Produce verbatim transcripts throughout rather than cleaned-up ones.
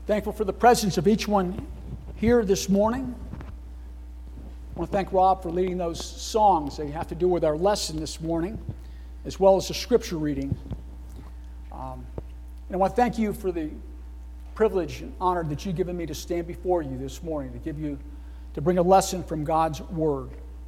Thankful for the presence of each one here this morning. I want to thank Rob for leading those songs that have to do with our lesson this morning, as well as the scripture reading. Um, and I want to thank you for the privilege and honor that you've given me to stand before you this morning, to give you, to bring a lesson from God's Word.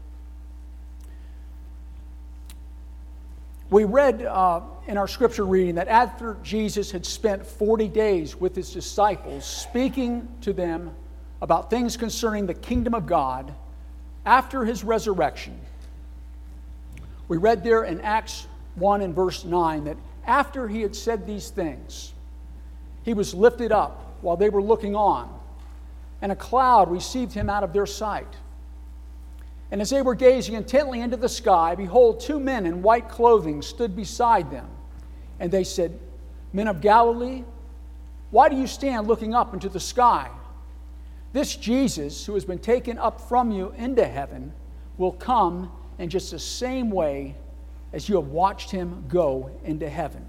We read uh, in our scripture reading that after Jesus had spent forty days with his disciples, speaking to them about things concerning the kingdom of God, after his resurrection, we read there in Acts one and verse nine that after he had said these things, he was lifted up while they were looking on, and a cloud received him out of their sight. And as they were gazing intently into the sky, behold, two men in white clothing stood beside them. And they said, Men of Galilee, why do you stand looking up into the sky? This Jesus, who has been taken up from you into heaven, will come in just the same way as you have watched him go into heaven.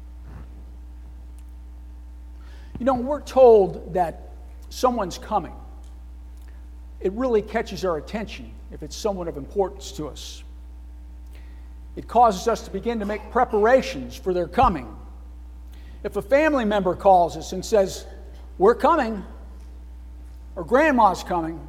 You know, we're told that someone's coming. It really catches our attention if it's someone of importance to us. It causes us to begin to make preparations for their coming. If a family member calls us and says, we're coming, or grandma's coming,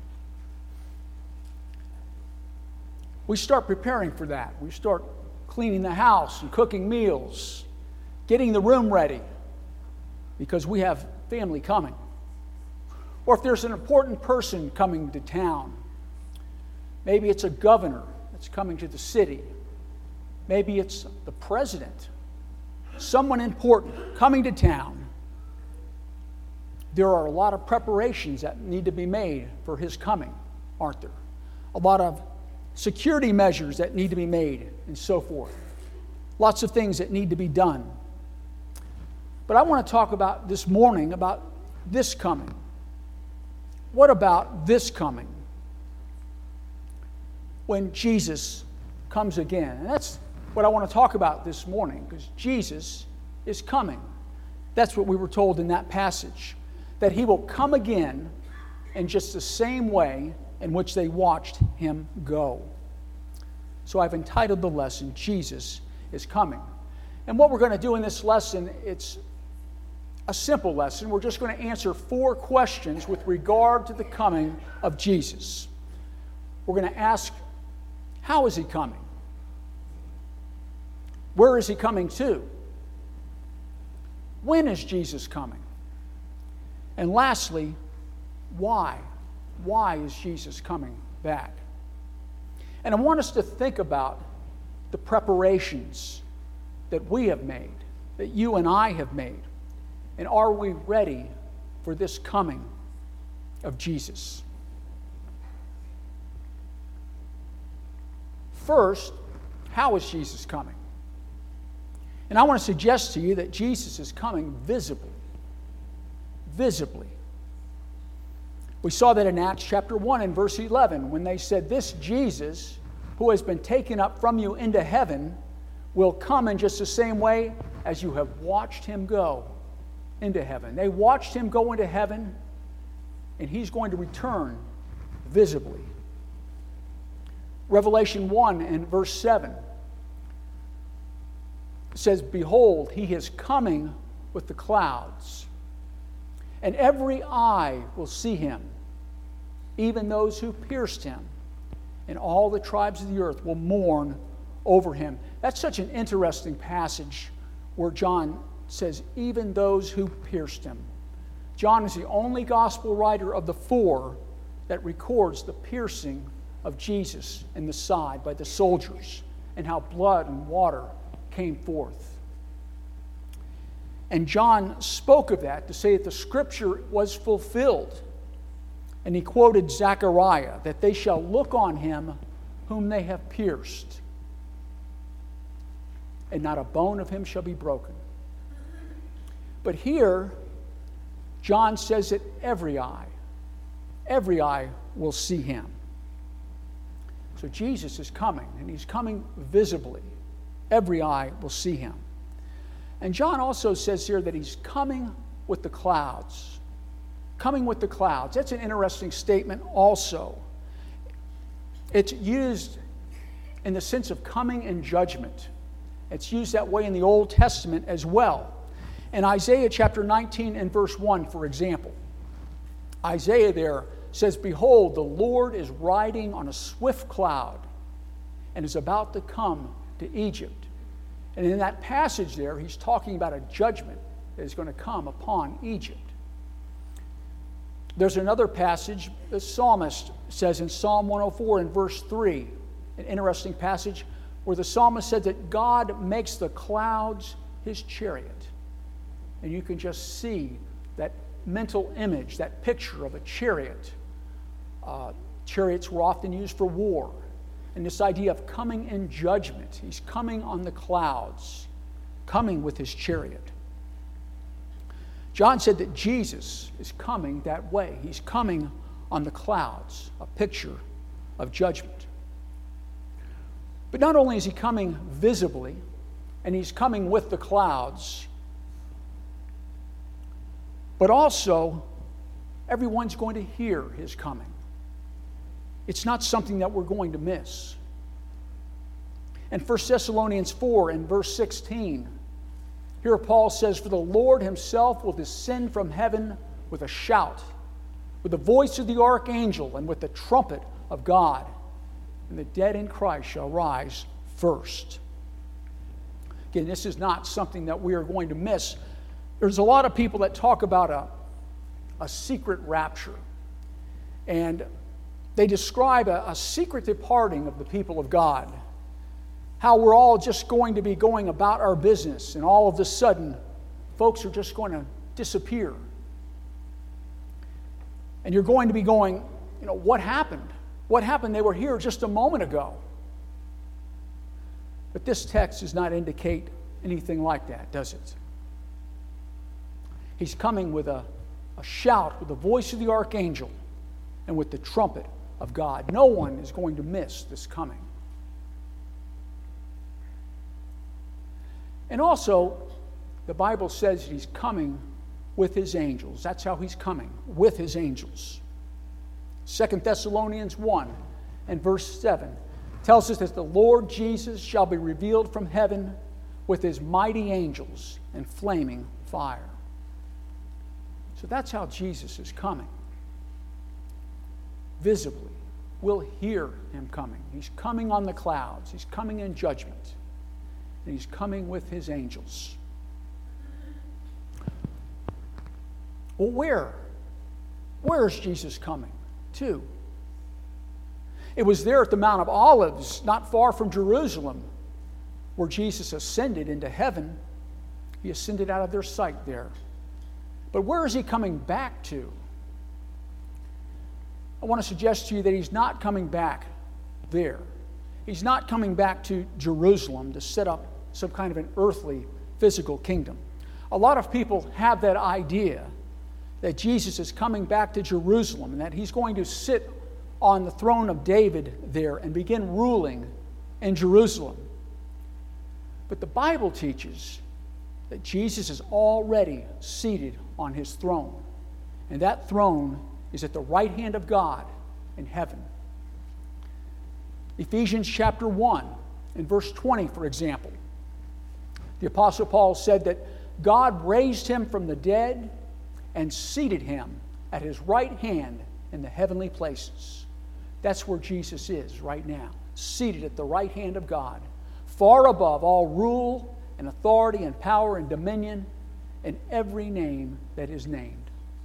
we start preparing for that. We start cleaning the house and cooking meals, getting the room ready, because we have family coming. Or if there's an important person coming to town, maybe it's a governor that's coming to the city, maybe it's the president, someone important coming to town, there are a lot of preparations that need to be made for his coming, aren't there? A lot of security measures that need to be made and so forth. Lots of things that need to be done. But I want to talk about this morning about this coming. What about this coming? When Jesus comes again. And that's what I want to talk about this morning, because Jesus is coming. That's what we were told in that passage, that he will come again in just the same way in which they watched him go. So I've entitled the lesson, Jesus is Coming. And what we're going to do in this lesson, it's a simple lesson. We're just going to answer four questions with regard to the coming of Jesus. We're going to ask, how is he coming? Where is he coming to? When is Jesus coming? And lastly, why? Why is Jesus coming back? And I want us to think about the preparations that we have made, that you and I have made. And are we ready for this coming of Jesus? First, how is Jesus coming? And I want to suggest to you that Jesus is coming visibly. Visibly. We saw that in Acts chapter one and verse eleven when they said, This Jesus, who has been taken up from you into heaven, will come in just the same way as you have watched him go into heaven. They watched him go into heaven, and he's going to return visibly. Revelation one and verse seven says, Behold, he is coming with the clouds, and every eye will see him, even those who pierced him, and all the tribes of the earth will mourn over him. That's such an interesting passage where John says, even those who pierced him. John is the only gospel writer of the four that records the piercing of Jesus in the side by the soldiers and how blood and water came forth. And John spoke of that to say that the scripture was fulfilled. And he quoted Zechariah, that they shall look on him whom they have pierced, and not a bone of him shall be broken. But here, John says that every eye, every eye will see him. So Jesus is coming, and he's coming visibly. Every eye will see him. And John also says here that he's coming with the clouds. Coming with the clouds. That's an interesting statement also. It's used in the sense of coming in judgment. It's used that way in the Old Testament as well. In Isaiah chapter nineteen and verse one, for example, Isaiah there says, "Behold, the Lord is riding on a swift cloud and is about to come to Egypt." And in that passage there, he's talking about a judgment that is going to come upon Egypt. There's another passage, the psalmist says in Psalm one oh four in verse three, an interesting passage where the psalmist said that God makes the clouds his chariot. And you can just see that mental image, that picture of a chariot. Uh, chariots were often used for war. And this idea of coming in judgment. He's coming on the clouds, coming with his chariot. John said that Jesus is coming that way. He's coming on the clouds, a picture of judgment. But not only is he coming visibly, and he's coming with the clouds, but also everyone's going to hear his coming. It's not something that we're going to miss. In First Thessalonians four and verse sixteen, here Paul says, "For the Lord himself will descend from heaven with a shout, with the voice of the archangel, and with the trumpet of God. And the dead in Christ shall rise first." Again, this is not something that we are going to miss. There's a lot of people that talk about a, a secret rapture. And they describe a, a secret departing of the people of God. How we're all just going to be going about our business, and all of a sudden, folks are just going to disappear. And you're going to be going, you know, what happened? What happened? They were here just a moment ago. But this text does not indicate anything like that, does it? He's coming with a, a shout, with the voice of the archangel, and with the trumpet of God. No one is going to miss this coming. And also, the Bible says he's coming with his angels. That's how he's coming, with his angels. Second Thessalonians one and verse seven tells us that the Lord Jesus shall be revealed from heaven with his mighty angels and flaming fire. So that's how Jesus is coming. Visibly, we'll hear him coming. He's coming on the clouds. He's coming in judgment. And he's coming with his angels. Well, where? Where is Jesus coming to? It was there at the Mount of Olives, not far from Jerusalem, where Jesus ascended into heaven. He ascended out of their sight there. But where is he coming back to? I want to suggest to you that he's not coming back there. He's not coming back to Jerusalem to set up some kind of an earthly, physical kingdom. A lot of people have that idea that Jesus is coming back to Jerusalem and that he's going to sit on the throne of David there and begin ruling in Jerusalem. But the Bible teaches that Jesus is already seated on his throne. And that throne is at the right hand of God in heaven. Ephesians chapter one and verse twenty, for example. The Apostle Paul said that God raised him from the dead and seated him at his right hand in the heavenly places. That's where Jesus is right now, seated at the right hand of God, far above all rule and authority and power and dominion and every name that is named.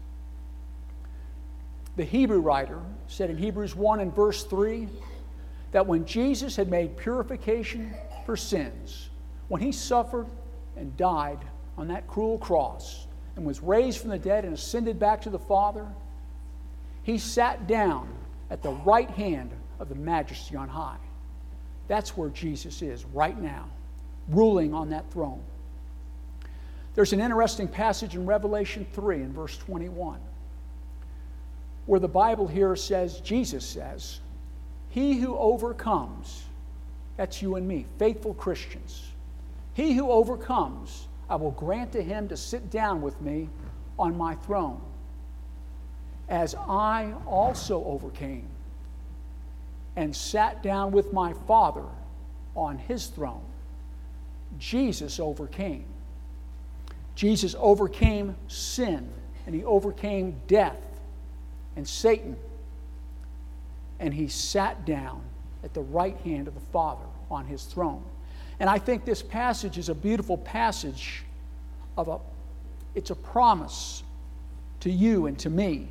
The Hebrew writer said in Hebrews one and verse three that when Jesus had made purification for sins, when he suffered and died on that cruel cross and was raised from the dead and ascended back to the Father, he sat down at the right hand of the Majesty on high. That's where Jesus is right now, ruling on that throne. There's an interesting passage in Revelation three in verse twenty-one where the Bible here says, Jesus says, "He who overcomes," that's you and me, faithful Christians, "he who overcomes, I will grant to him to sit down with me on my throne, as I also overcame and sat down with my Father on his throne. Jesus overcame. Jesus overcame sin, and he overcame death and Satan. And he sat down at the right hand of the Father on his throne. And I think this passage is a beautiful passage of a, it's a promise to you and to me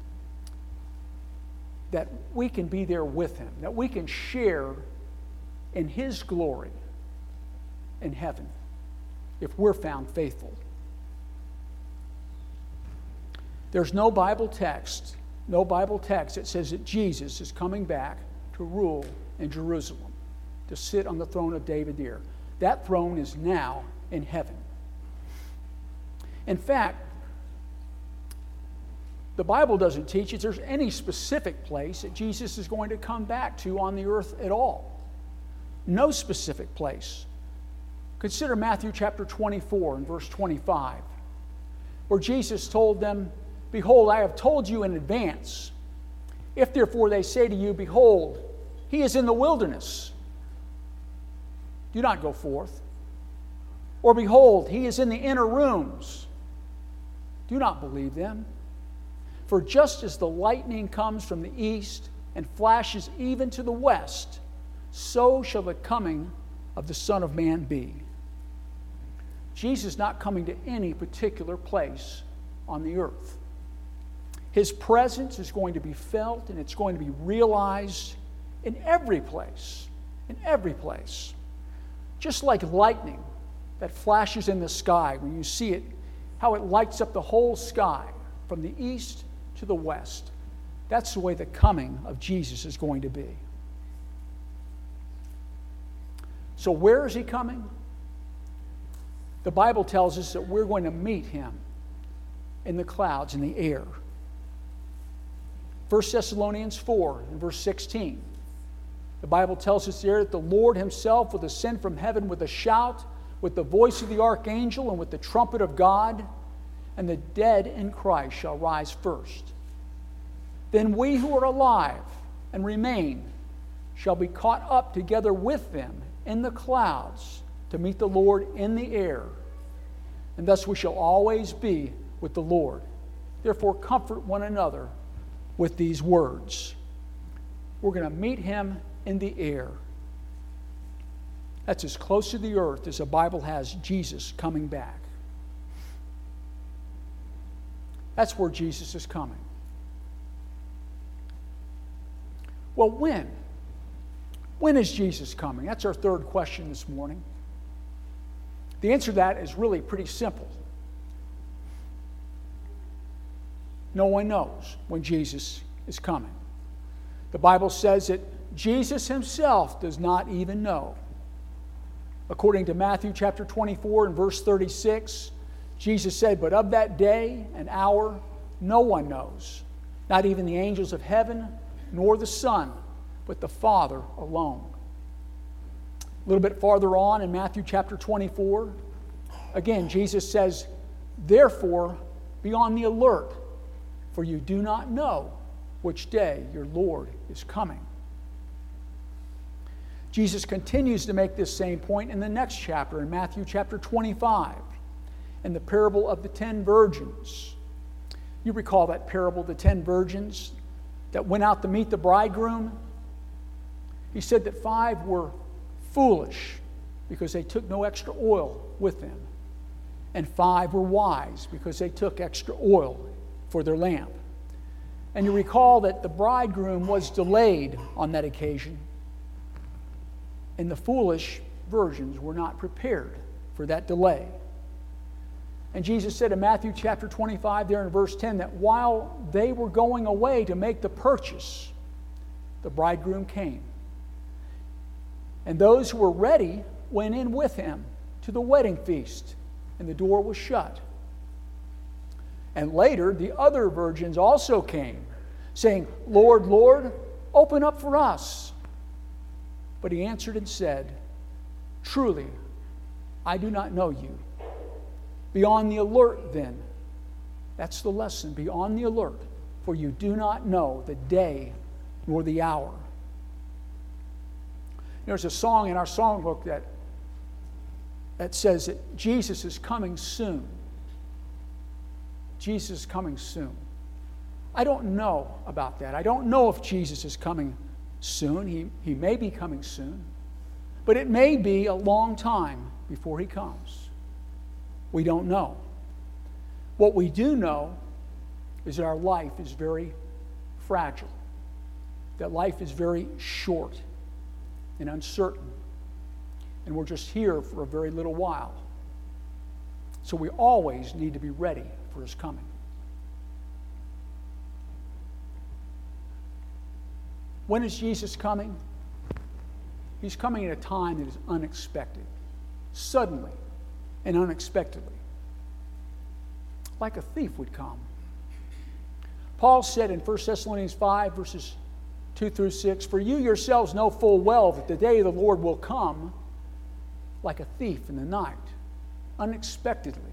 that we can be there with him, that we can share in his glory in heaven if we're found faithful. There's no Bible text, no Bible text that says that Jesus is coming back to rule in Jerusalem, to sit on the throne of David there. That throne is now in heaven. In fact, the Bible doesn't teach if there's any specific place that Jesus is going to come back to on the earth at all. No specific place. Consider Matthew chapter twenty-four and verse twenty-five, where Jesus told them, "Behold, I have told you in advance. If therefore they say to you, Behold, he is in the wilderness, do not go forth. Or behold, he is in the inner rooms, do not believe them. For just as the lightning comes from the east and flashes even to the west, so shall the coming of the Son of Man be." Jesus is not coming to any particular place on the earth. His presence is going to be felt and it's going to be realized in every place, in every place. Just like lightning that flashes in the sky, when you see it, how it lights up the whole sky from the east to the west. That's the way the coming of Jesus is going to be. So where is he coming? The Bible tells us that we're going to meet him in the clouds, in the air. First Thessalonians four and verse sixteen. The Bible tells us there that the Lord himself will descend from heaven with a shout, with the voice of the archangel, and with the trumpet of God, and the dead in Christ shall rise first. Then we who are alive and remain shall be caught up together with them in the clouds to meet the Lord in the air, and thus we shall always be with the Lord. Therefore comfort one another with these words. We're going to meet him in the air. That's as close to the earth as the Bible has Jesus coming back. That's where Jesus is coming. Well, when? When is Jesus coming? That's our third question this morning. The answer to that is really pretty simple. No one knows when Jesus is coming. The Bible says that Jesus himself does not even know. According to Matthew chapter twenty-four and verse thirty-six, Jesus said, "But of that day and hour no one knows, not even the angels of heaven, nor the Son, but the Father alone." A little bit farther on in Matthew chapter twenty-four, again, Jesus says, "Therefore, be on the alert, for you do not know which day your Lord is coming." Jesus continues to make this same point in the next chapter, in Matthew chapter twenty-five, in the parable of the ten virgins. You recall that parable, the ten virgins that went out to meet the bridegroom? He said that five were foolish because they took no extra oil with them, and five were wise because they took extra oil for their lamp. And you recall that the bridegroom was delayed on that occasion, and the foolish virgins were not prepared for that delay. And Jesus said in Matthew chapter twenty-five, there in verse ten, that while they were going away to make the purchase, the bridegroom came. And those who were ready went in with him to the wedding feast, and the door was shut. And later, the other virgins also came, saying, "Lord, Lord, open up for us." But he answered and said, "Truly, I do not know you. Be on the alert then, That's the lesson. Be on the alert, for you do not know the day nor the hour. There's a song in our songbook that, that says that Jesus is coming soon. Jesus is coming soon. I don't know about that. I don't know if Jesus is coming soon. He, he may be coming soon. But it may be a long time before he comes. We don't know. What we do know is that our life is very fragile. That life is very short and uncertain. And we're just here for a very little while. So we always need to be ready for his coming. When is Jesus coming? He's coming at a time that is unexpected. Suddenly and unexpectedly. Like a thief would come. Paul said in First Thessalonians five, verses two through six, "For you yourselves know full well that the day of the Lord will come like a thief in the night, unexpectedly."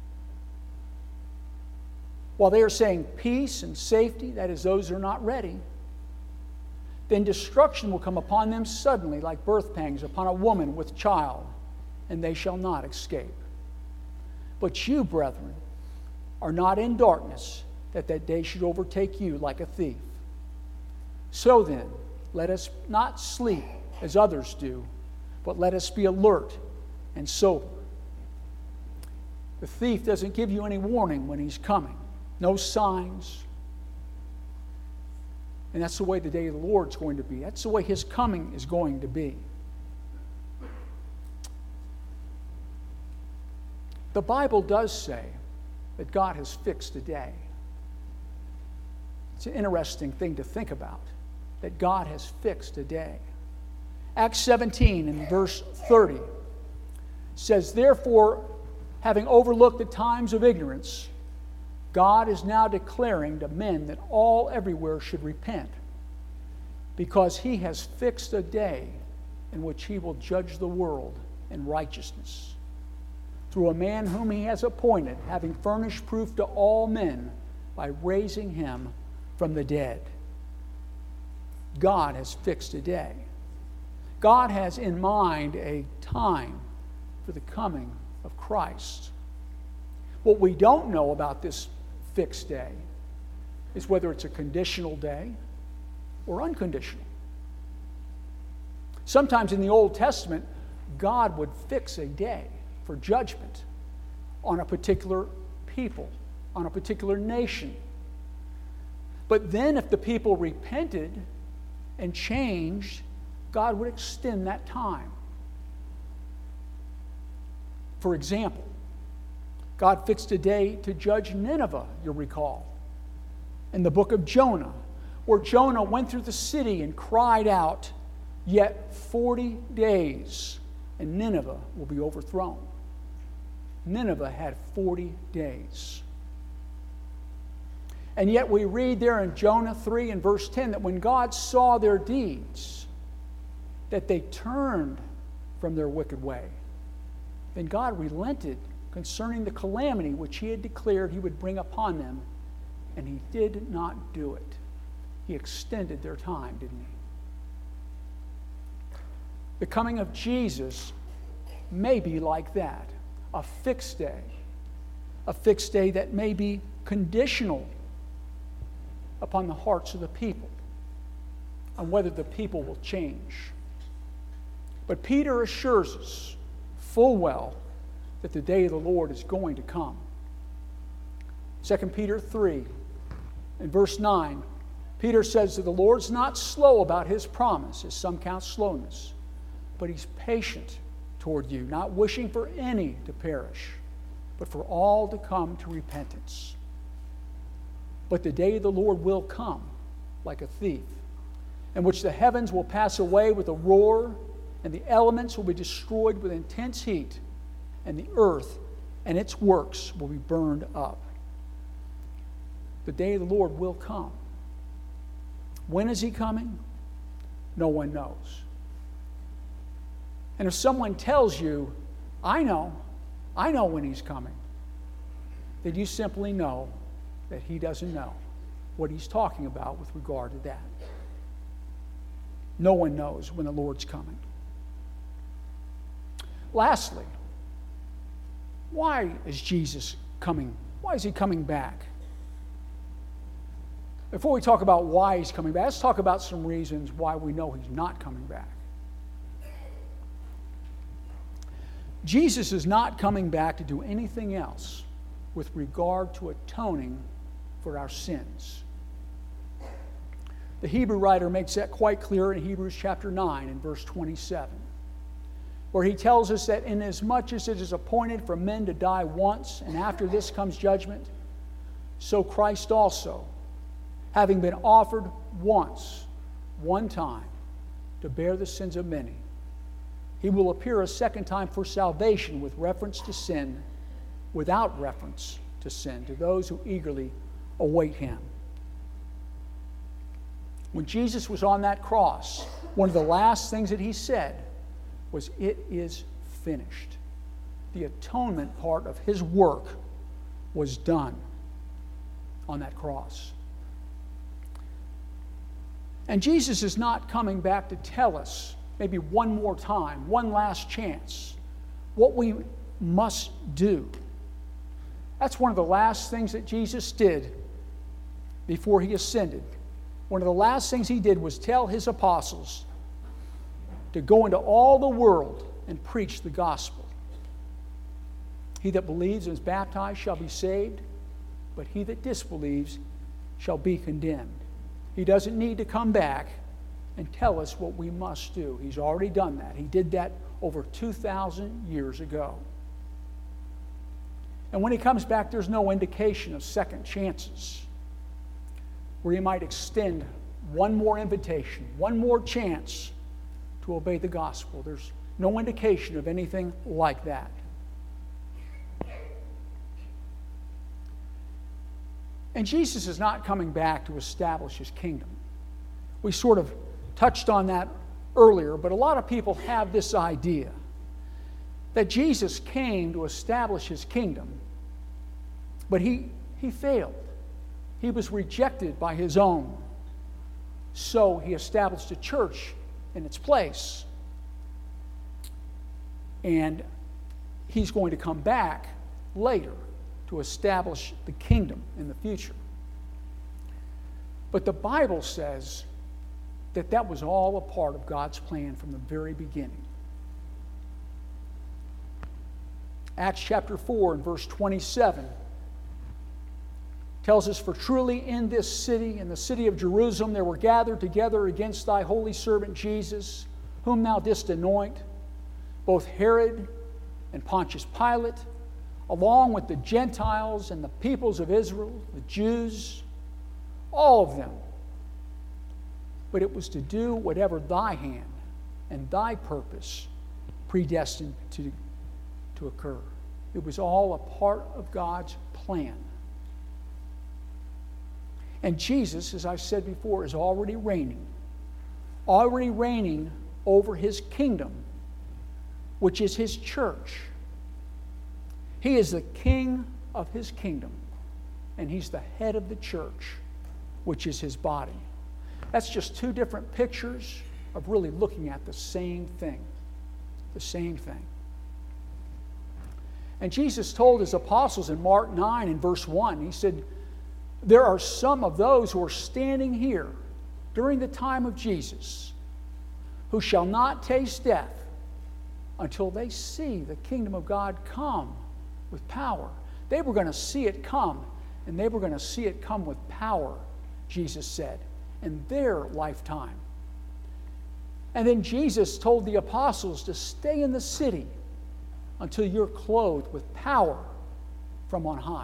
While they are saying peace and safety, that is, those who are not ready, then destruction will come upon them suddenly, like birth pangs upon a woman with child, and they shall not escape. But you, brethren, are not in darkness, that that day should overtake you like a thief. So then, let us not sleep as others do, but let us be alert and sober. The thief doesn't give you any warning when he's coming. No signs. And that's the way the day of the Lord's going to be. That's the way his coming is going to be. The Bible does say that God has fixed a day. It's an interesting thing to think about, that God has fixed a day. Acts seventeen and verse thirty says, "Therefore, having overlooked the times of ignorance, God is now declaring to men that all everywhere should repent, because he has fixed a day in which he will judge the world in righteousness, through a man whom he has appointed, having furnished proof to all men by raising him from the dead." God has fixed a day. God has in mind a time for the coming of Christ. What we don't know about this fixed day is whether it's a conditional day or unconditional. Sometimes in the Old Testament, God would fix a day for judgment on a particular people, on a particular nation. But then if the people repented and changed, God would extend that time. For example, God fixed a day to judge Nineveh, you'll recall, in the book of Jonah, where Jonah went through the city and cried out, "Yet forty days, and Nineveh will be overthrown." Nineveh had forty days. And yet we read there in Jonah three and verse ten that when God saw their deeds, that they turned from their wicked way, then God relented concerning the calamity which he had declared he would bring upon them, and he did not do it. He extended their time, didn't he? The coming of Jesus may be like that, a fixed day, a fixed day that may be conditional upon the hearts of the people, on whether the people will change. But Peter assures us full well that the day of the Lord is going to come. Second Peter three, in verse nine, Peter says that the Lord's not slow about his promise, as some count slowness, but he's patient toward you, not wishing for any to perish, but for all to come to repentance. But the day of the Lord will come like a thief, in which the heavens will pass away with a roar, and the elements will be destroyed with intense heat, and the earth and its works will be burned up. The day of the Lord will come. When is he coming? No one knows. And if someone tells you, "I know, I know when he's coming," then you simply know that he doesn't know what he's talking about with regard to that. No one knows when the Lord's coming. Lastly, why is Jesus coming? Why is he coming back? Before we talk about why he's coming back, let's talk about some reasons why we know he's not coming back. Jesus is not coming back to do anything else with regard to atoning for our sins. The Hebrew writer makes that quite clear in Hebrews chapter nine and verse twenty-seven, where he tells us that inasmuch as it is appointed for men to die once, and after this comes judgment, so Christ also, having been offered once, one time, to bear the sins of many, he will appear a second time for salvation with reference to sin, without reference to sin, to those who eagerly await him. When Jesus was on that cross, one of the last things that he said was, "It is finished." The atonement part of his work was done on that cross. And Jesus is not coming back to tell us, maybe one more time, one last chance, what we must do. That's one of the last things that Jesus did before he ascended. One of the last things he did was tell his apostles to go into all the world and preach the gospel. He that believes and is baptized shall be saved, but he that disbelieves shall be condemned. He doesn't need to come back and tell us what we must do. He's already done that. He did that over two thousand years ago. And when he comes back, there's no indication of second chances, where he might extend one more invitation, one more chance to obey the gospel. There's no indication of anything like that. And Jesus is not coming back to establish his kingdom. We sort of touched on that earlier, but a lot of people have this idea that Jesus came to establish his kingdom, but he, he failed. He was rejected by his own. So he established a church in its place. And he's going to come back later to establish the kingdom in the future. But the Bible says that that was all a part of God's plan from the very beginning. Acts chapter four and verse twenty-seven tells us, "For truly in this city, in the city of Jerusalem, there were gathered together against thy holy servant Jesus, whom thou didst anoint, both Herod and Pontius Pilate, along with the Gentiles and the peoples of Israel, the Jews, all of them. But it was to do whatever thy hand and thy purpose predestined to, to occur." It was all a part of God's plan. And Jesus, as I've said before, is already reigning. Already reigning over his kingdom, which is his church. He is the king of his kingdom, and he's the head of the church, which is his body. That's just two different pictures of really looking at the same thing. The same thing. And Jesus told his apostles in Mark nine and verse one, he said, "There are some of those who are standing here during the time of Jesus who shall not taste death until they see the kingdom of God come with power." They were going to see it come, and they were going to see it come with power, Jesus said, in their lifetime. And then Jesus told the apostles to stay in the city until you're clothed with power from on high.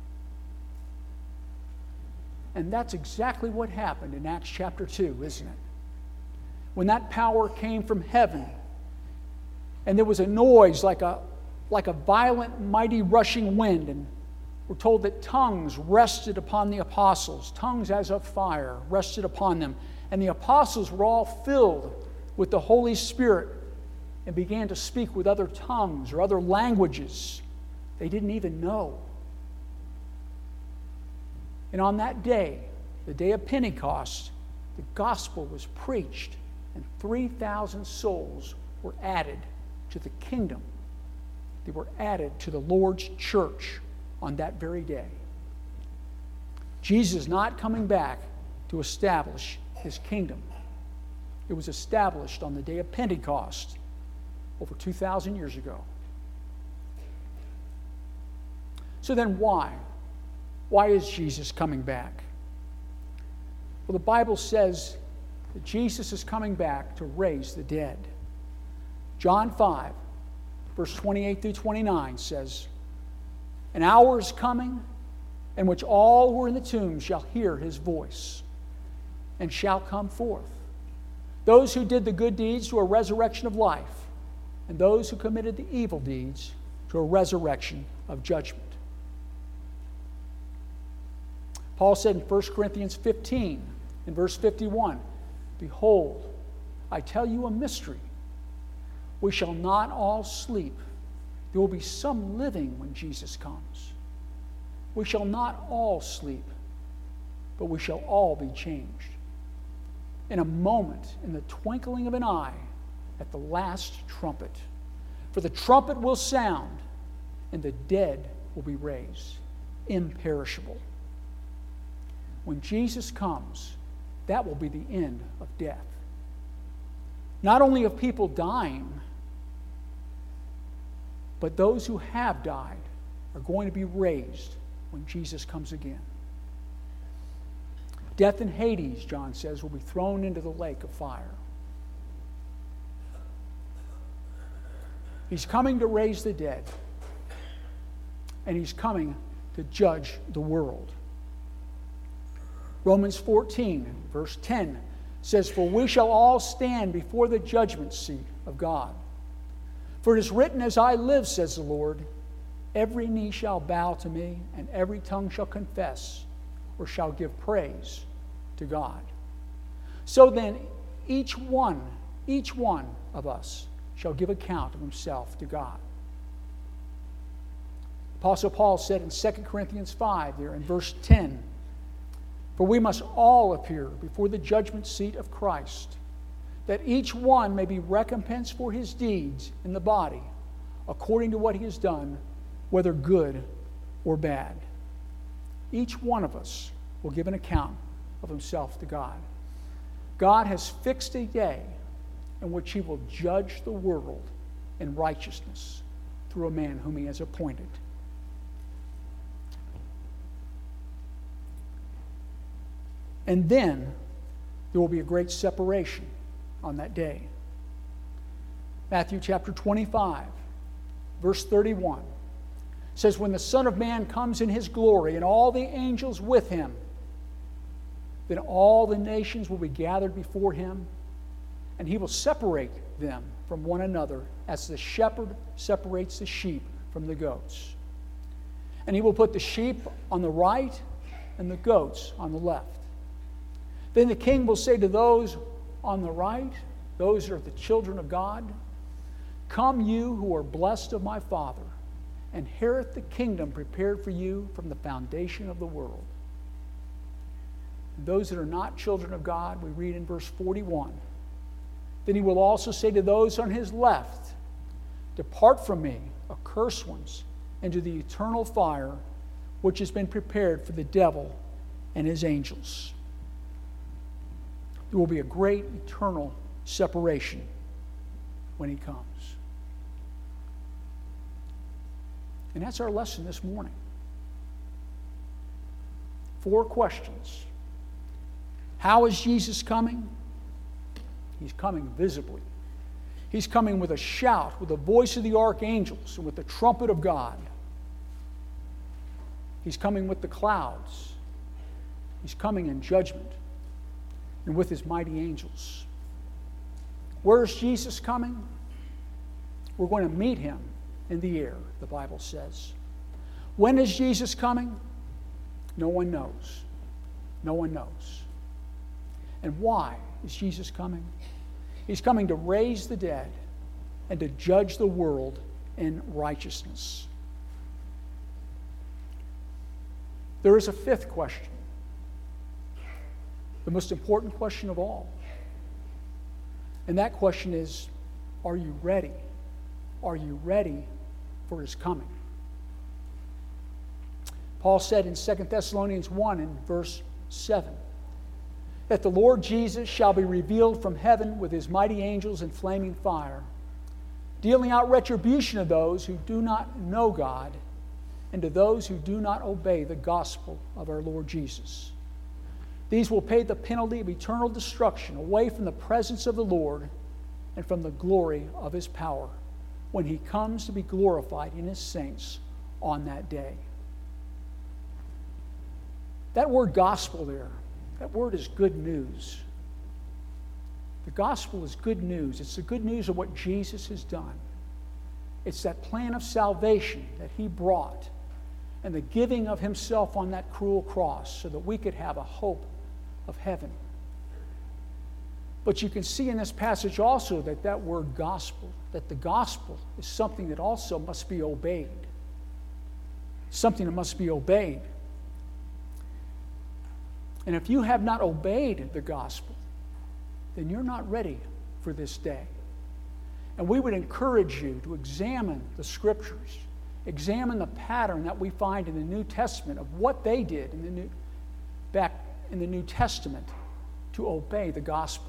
And that's exactly what happened in Acts chapter two, isn't it? When that power came from heaven, and there was a noise like a, like a violent, mighty rushing wind, and we're told that tongues rested upon the apostles, tongues as of fire rested upon them, and the apostles were all filled with the Holy Spirit and began to speak with other tongues or other languages they didn't even know. And on that day, the day of Pentecost, the gospel was preached, and three thousand souls were added to the kingdom. They were added to the Lord's church on that very day. Jesus is not coming back to establish his kingdom. It was established on the day of Pentecost over two thousand years ago. So then why? Why is Jesus coming back? Well, the Bible says that Jesus is coming back to raise the dead. John five, verse twenty-eight through twenty-nine says, "An hour is coming in which all who are in the tomb shall hear his voice and shall come forth. Those who did the good deeds to a resurrection of life, and those who committed the evil deeds to a resurrection of judgment." Paul said in First Corinthians fifteen, in verse fifty-one, "Behold, I tell you a mystery. We shall not all sleep. There will be some living when Jesus comes. We shall not all sleep, but we shall all be changed. In a moment, in the twinkling of an eye, at the last trumpet. For the trumpet will sound, and the dead will be raised, imperishable. When Jesus comes, that will be the end of death. Not only of people dying, but those who have died are going to be raised when Jesus comes again. Death and Hades, John says, will be thrown into the lake of fire. He's coming to raise the dead, and he's coming to judge the world. Romans fourteen, verse ten says, "For we shall all stand before the judgment seat of God. For it is written, as I live, says the Lord, every knee shall bow to me, and every tongue shall confess, or shall give praise to God." So then, each one, each one of us shall give account of himself to God. Apostle Paul said in Second Corinthians five, there in verse ten, "For we must all appear before the judgment seat of Christ, that each one may be recompensed for his deeds in the body, according to what he has done, whether good or bad." Each one of us will give an account of himself to God. God has fixed a day in which he will judge the world in righteousness through a man whom he has appointed. And then there will be a great separation on that day. Matthew chapter twenty-five, verse thirty-one says, "When the Son of Man comes in his glory and all the angels with him, then all the nations will be gathered before him, and he will separate them from one another as the shepherd separates the sheep from the goats. And he will put the sheep on the right and the goats on the left. Then the king will say to those on the right, those are the children of God, 'Come, you who are blessed of my Father, inherit the kingdom prepared for you from the foundation of the world.' And those that are not children of God, we read in verse forty-one, then he will also say to those on his left, 'Depart from me, accursed ones, into the eternal fire, which has been prepared for the devil and his angels.'" There will be a great eternal separation when he comes. And that's our lesson this morning. Four questions. How is Jesus coming? He's coming visibly. He's coming with a shout, with the voice of the archangels, and with the trumpet of God. He's coming with the clouds. He's coming in judgment and with his mighty angels. Where is Jesus coming? We're going to meet him in the air, the Bible says. When is Jesus coming? No one knows. No one knows. And why is Jesus coming? He's coming to raise the dead and to judge the world in righteousness. There is a fifth question. the most important question of all. And that question is, are you ready? Are you ready for his coming? Paul said in Second Thessalonians one in verse seven, that the Lord Jesus shall be revealed from heaven with his mighty angels in flaming fire, dealing out retribution to those who do not know God and to those who do not obey the gospel of our Lord Jesus. These will pay the penalty of eternal destruction away from the presence of the Lord and from the glory of his power when he comes to be glorified in his saints on that day. That word gospel there, that word is good news. The gospel is good news. It's the good news of what Jesus has done. It's that plan of salvation that he brought and the giving of himself on that cruel cross so that we could have a hope of heaven. But you can see in this passage also that that word gospel, that the gospel is something that also must be obeyed. Something that must be obeyed. And if you have not obeyed the gospel, then you're not ready for this day. And we would encourage you to examine the scriptures, examine the pattern that we find in the New Testament of what they did in the New, back in the New Testament to obey the gospel.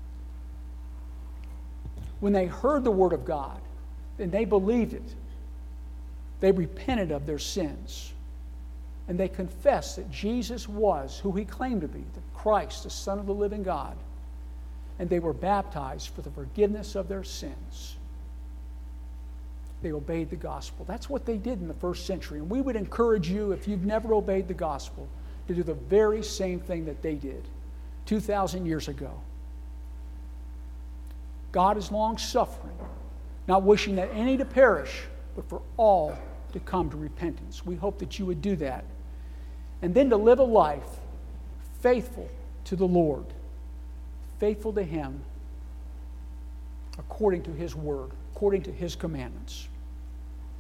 When they heard the word of God, and they believed it, they repented of their sins. And they confessed that Jesus was who he claimed to be, the Christ, the Son of the living God. And they were baptized for the forgiveness of their sins. They obeyed the gospel. That's what they did in the first century. And we would encourage you, if you've never obeyed the gospel, to do the very same thing that they did two thousand years ago. God is long-suffering, not wishing that any to perish, but for all to come to repentance. We hope that you would do that. And then to live a life faithful to the Lord, faithful to him according to his word, according to his commandments.